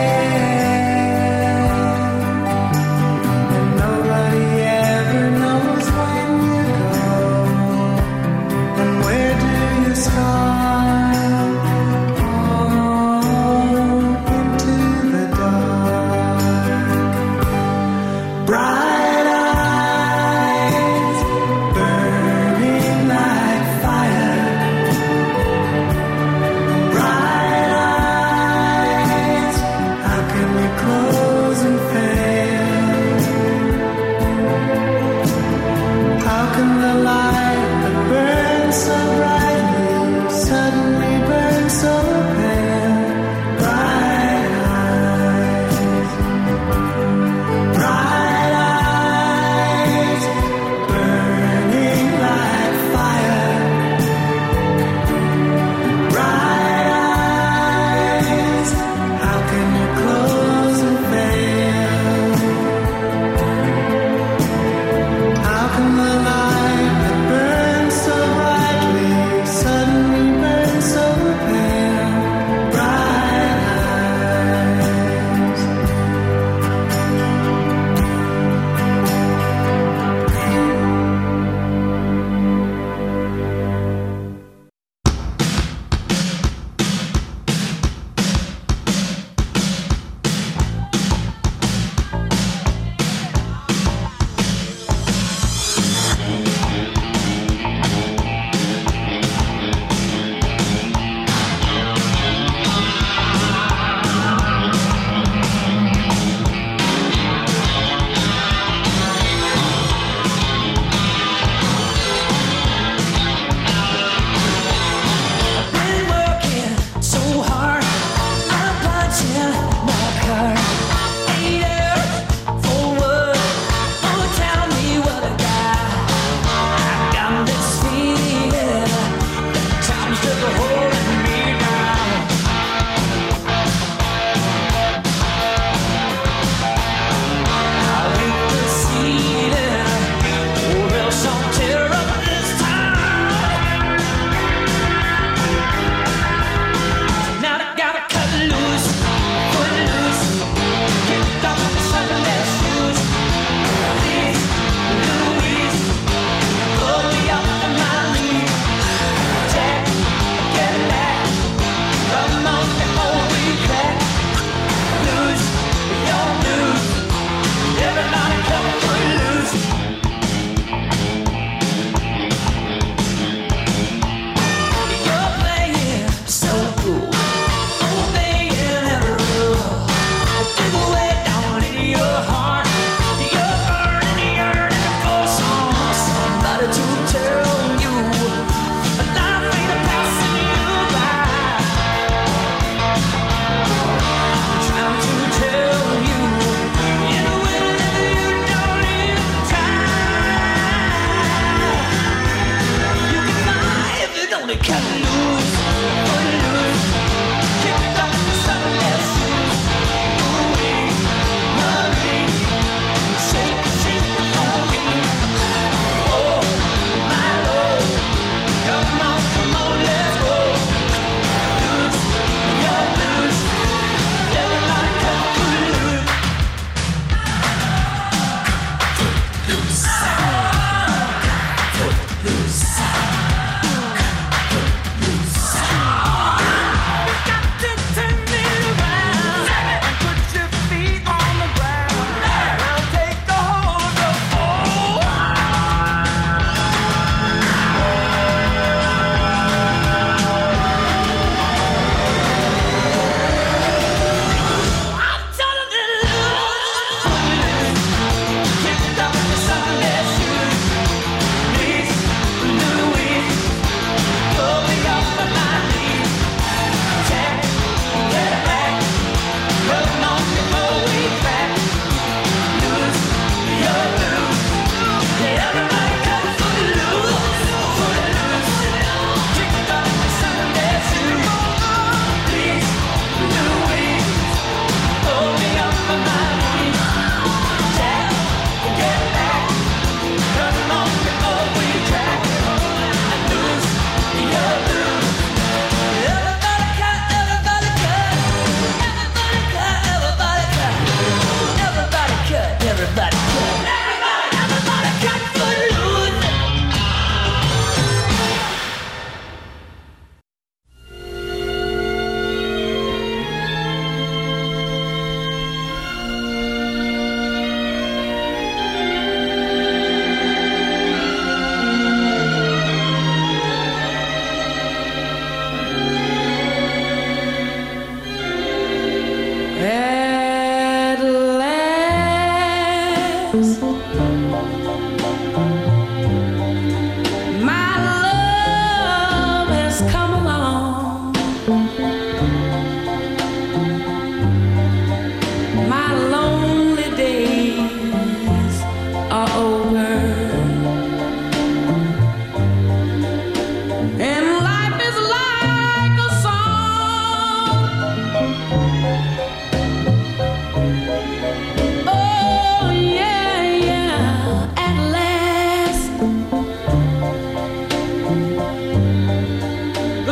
air, and nobody ever knows when you go, and where do you start? Oh, into the dark. Bright eyes burning like fire. Bright eyes, how can we close and fail? How can the light that burns so brightly suddenly burn so pale? Bright eyes. Bright eyes burning like fire. Bright eyes, how can you close and fail? How can the light that burns so brightly suddenly burn so pale? Bright eyes. Been working so hard, I'm punching my card. 8 hours for what? Oh, tell me what I got. I got this feeling that time's just holding me down. I hate to see it, or else I'll tear up this town. Now I gotta cut loose, put loose, kick off the Sunday shoes. Please, Louise, pull me up to my knees. Jack, get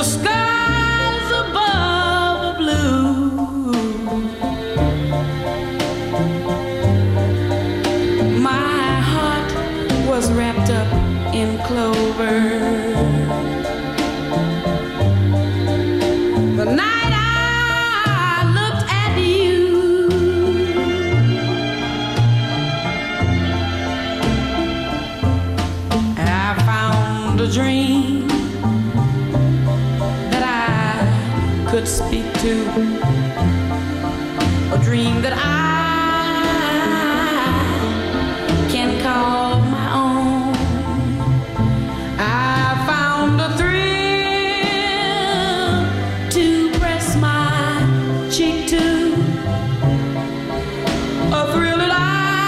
skies above are blue. My heart was wrapped up in clover. The night I looked at you, I found a dream that I could speak to, a dream that I can call my own. I found a thrill to press my cheek to, a thrill that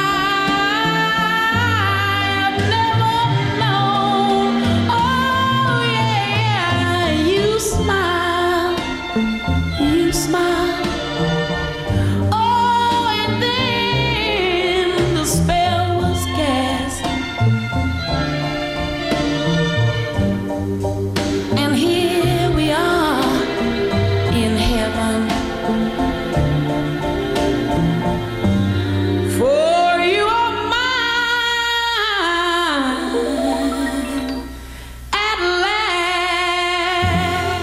I've never known. Oh yeah, you smile, you smile. Oh, and then the spell was cast, and here we are in heaven. For you are mine at last.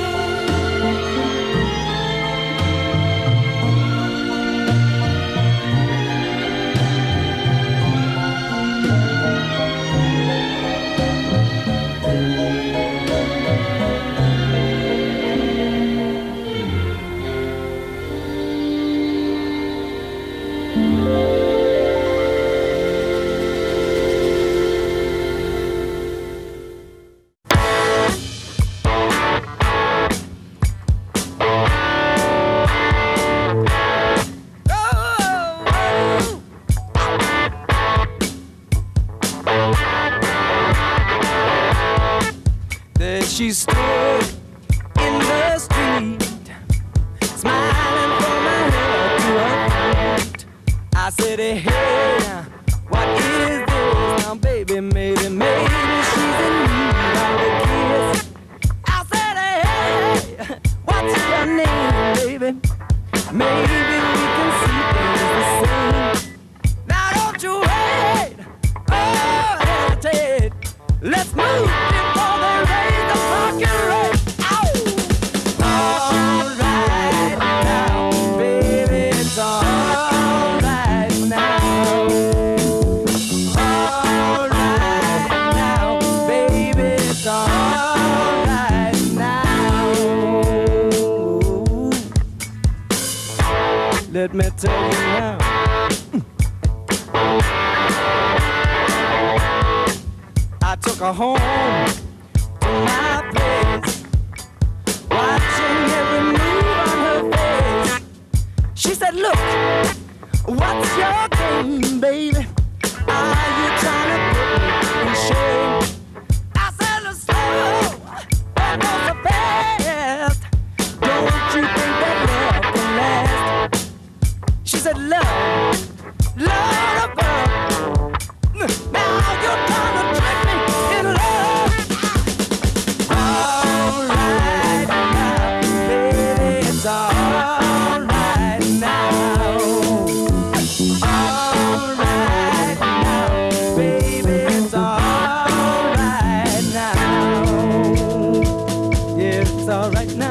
There she stood in the street, smiling from her head to her feet. I said, hey, what is this now, baby? Maybe she's in need of a kiss. I said, hey, what's your name, baby? Maybe we can see things the same. Now don't you wait, oh, hesitate. Let's move before they raise the fucking rate. Ow! All right now, baby, it's all right now. All right now, baby, it's all right now. Let me tell you now. I took her home to my place, watching every move on her face. She said, look, what's your game, baby? Are you trying to put me in shame? I said, look, slow, but not so fast. Don't you think that love can last? She said, love, love above. Now you're trying to trick me in love. All right now, baby, it's all right now. All right now, baby, it's all right now. Yeah, it's all right now.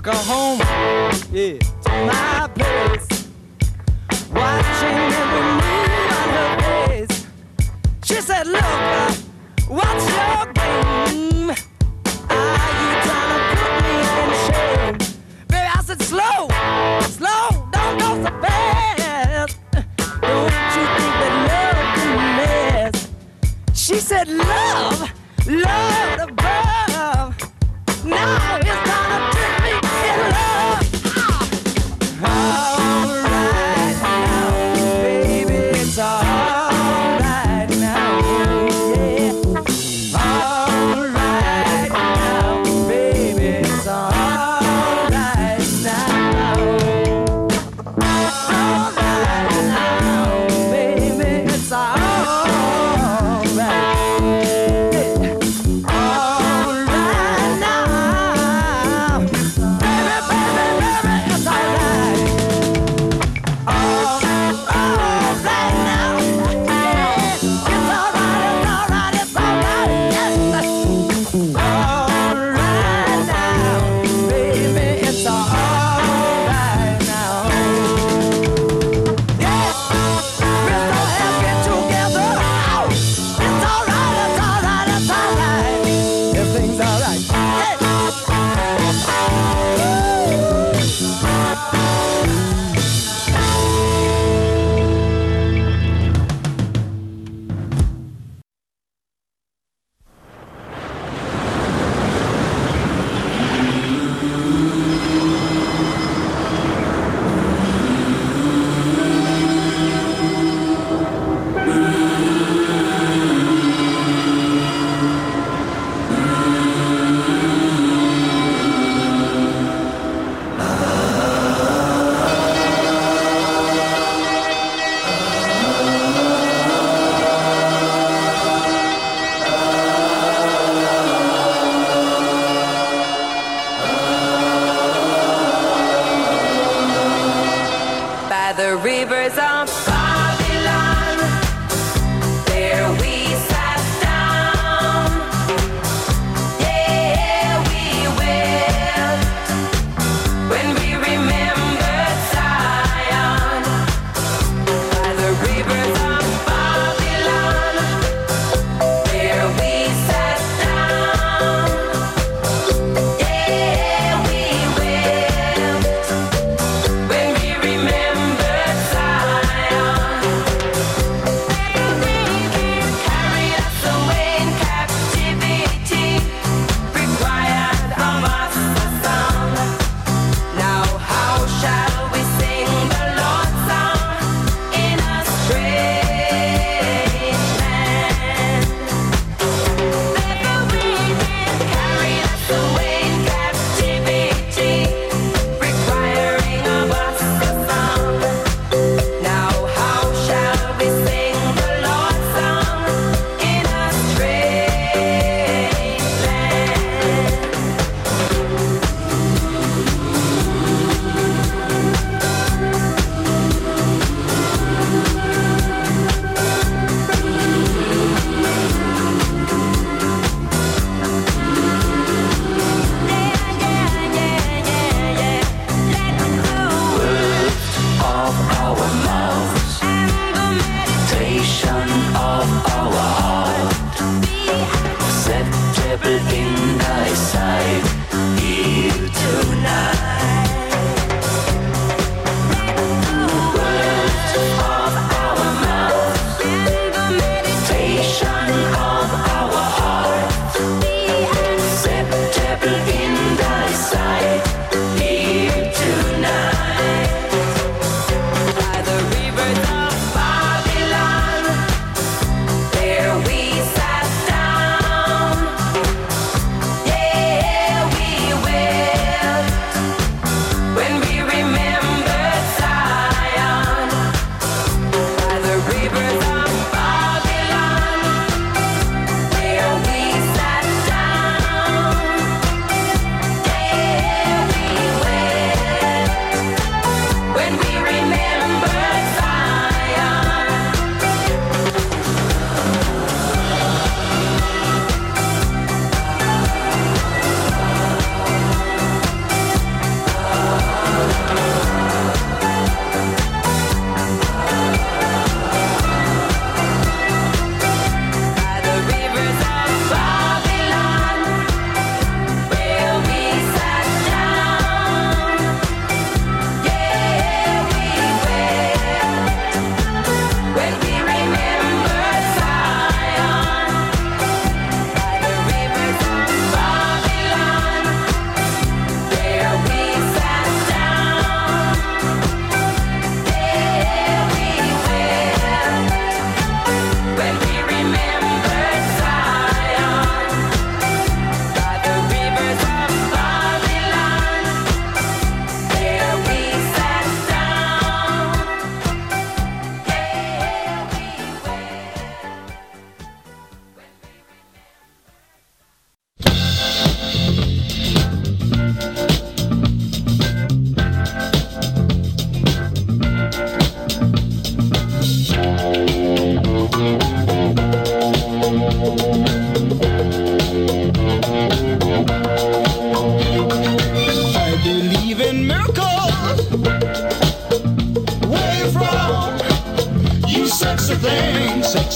took her home, yeah, to my place, watching every move on her face. She said, look, what's your game? Are you trying to put me in shame? Baby, I said, slow, don't go so fast. Don't you think that love can last? She said, love above. Now it's time to trick me in love. All right now, baby, it's all right now, yeah. All right.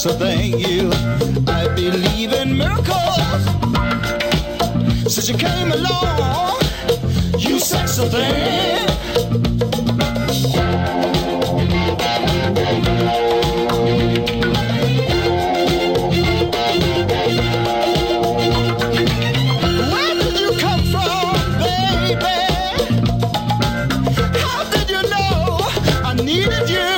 sexy thing, you. I believe in miracles. Since you came along, you sexy thing. Where did you come from, baby? How did you know I needed you?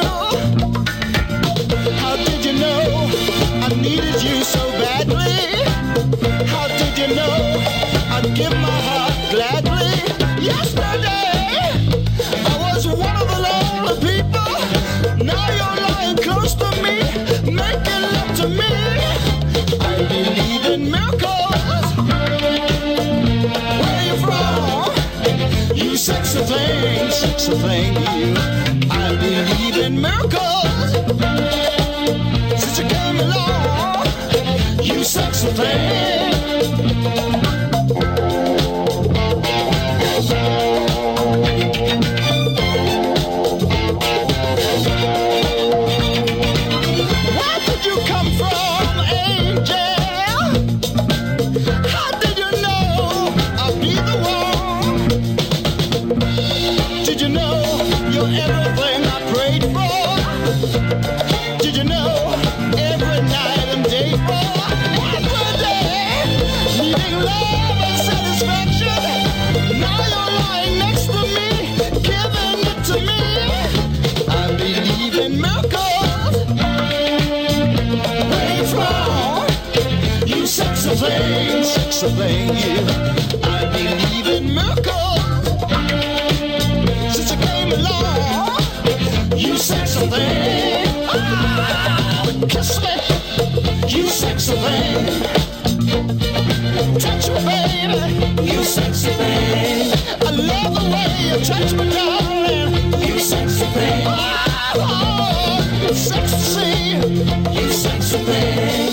How did you know I needed you so badly? How did you know I'd give my heart gladly? Yesterday I was one of the lonely people. Now you're lying close to me, making love to me. I believe in miracles. Where you from? You sexy thing, you. I believe in miracles. Since you came along, you sexy thing. Where did you come from, angel? How did you know I'd be the one? Did you know you're everything I prayed for? Did you know every night and day for? Every day, needing love and satisfaction. Now you're lying next to me, giving it to me. I believe in miracles. Where you from? You sexy thing, you. I believe in miracles. Since you came along, you sexy thing. Ah, kiss me, you sexy thing. Touch me, baby, you sexy thing. I love the way you touch me, darling. You sexy thing. Oh, it's sexy to see you sexy thing.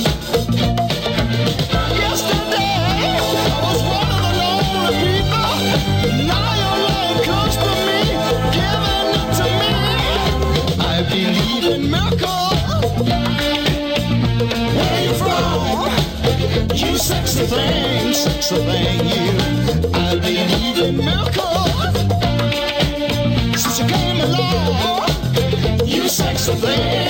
Yesterday I was one of the lonely people. Now you're lying close to me, giving it to me. I believe in miracles. Where you from? You sexy thing, you. I believe in miracles. Since you came along, you sexy thing.